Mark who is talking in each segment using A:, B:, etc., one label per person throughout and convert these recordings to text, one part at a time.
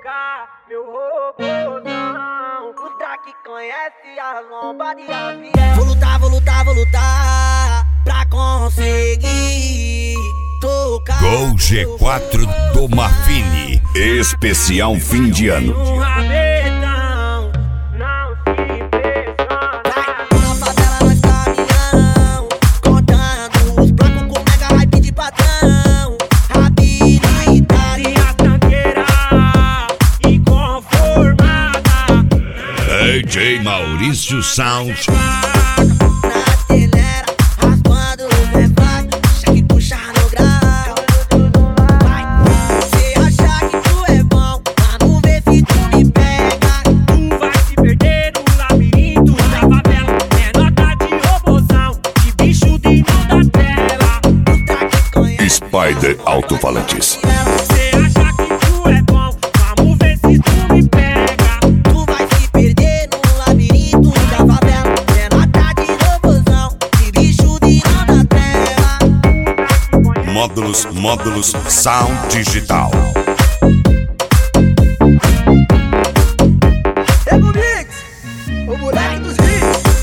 A: tocar meu robôzão. O que conhece a lomba de avião.
B: Vou lutar, vou lutar, vou lutar pra conseguir tocar.
C: Gol G4 do Mafini, especial fim de ano.
A: Um rabetão, não se impressiona.
B: Na favela nós caminhão, contando os blocos com mega hype de patrão. Habilidade
A: E a tanqueira inconformada.
C: DJ Maurício Sound.
B: na acelera, raspando os reflexos. Deixa que puxa no grau. Vai, se achar que tu é bom, vamos ver se tu me pega.
A: Tu vai se perder no labirinto da favela. É nota de robôzão, de bicho dentro da tela.
C: Spider Alto-Falantes.
A: Você acha que tu é bom, vamos ver se tu me pega.
B: Tu vai se perder no labirinto da favela. É nota de robôzão, de bicho dentro da tela.
C: Módulos Sound Digital.
B: Ego Mix, o moleque dos hits.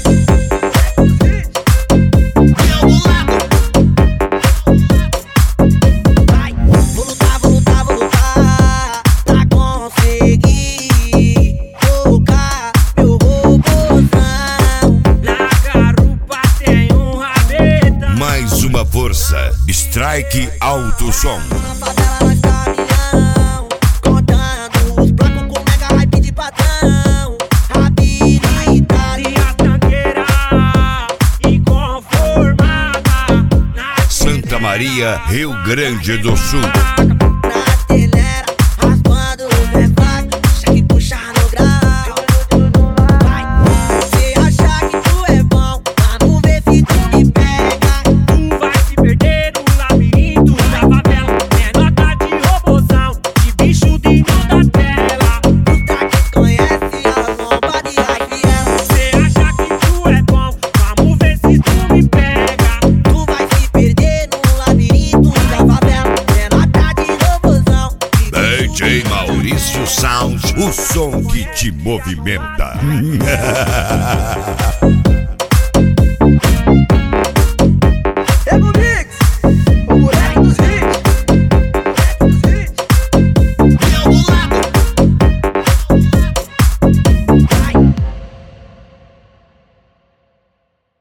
B: Vai, vou lutar, vou lutar, vou lutar pra conseguir tocar meu robôzão.
A: Na garupa tem um rabetão.
C: Mais uma força. Strike Alto Som.
B: Na favela nós caminhão, contando os blocos com mega hype de patrão. Habilidade
A: E a tanqueira inconformada.
C: Santa Maria, Rio Grande do Sul.
B: na acelera, raspando os reflexos. Deixa que puxa no grau. Vai, se achar que tu é bom, vamos ver se tu me pega.
A: Tu vai se perder no labirinto da favela. É nota de robôzão, de bicho dentro da tela.
B: Que conhece a lomba de Rafael.
A: Você acha que tu é bom, vamos ver se tu me pega.
B: Tu vai se perder no labirinto da favela. É nota de robôzão.
C: DJ Maurício Sound, o som que te movimenta.